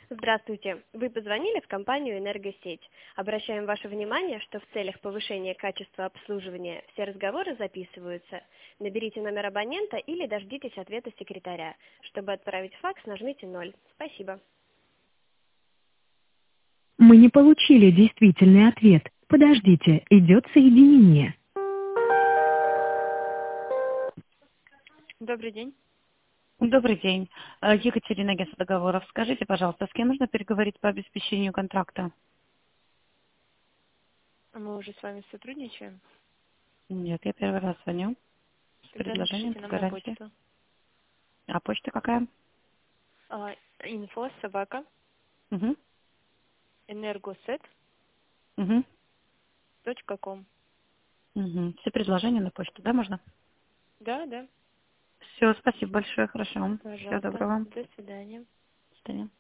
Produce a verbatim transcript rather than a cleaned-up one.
Здравствуйте. Вы позвонили в компанию «Энергосеть». Обращаем ваше внимание, что в целях повышения качества обслуживания все разговоры записываются. Наберите номер абонента или дождитесь ответа секретаря. Чтобы отправить факс, нажмите ноль. Спасибо. Мы не получили действительный ответ. Подождите, идет соединение. Добрый день. Добрый день. Э, Екатерина, агентство договоров. Скажите, пожалуйста, с кем нужно переговорить по обеспечению контракта? Мы уже с вами сотрудничаем. Нет, я первый раз звоню с Тогда предложением напишите по нам на гарантии. почту. А почта какая? А, инфо собака Угу. энергосет Угу. точка ком. Угу. Все предложения на почту, да, можно? Да, да. Все, спасибо большое, хорошо. Всего Пожалуйста. доброго. До свидания. До свидания.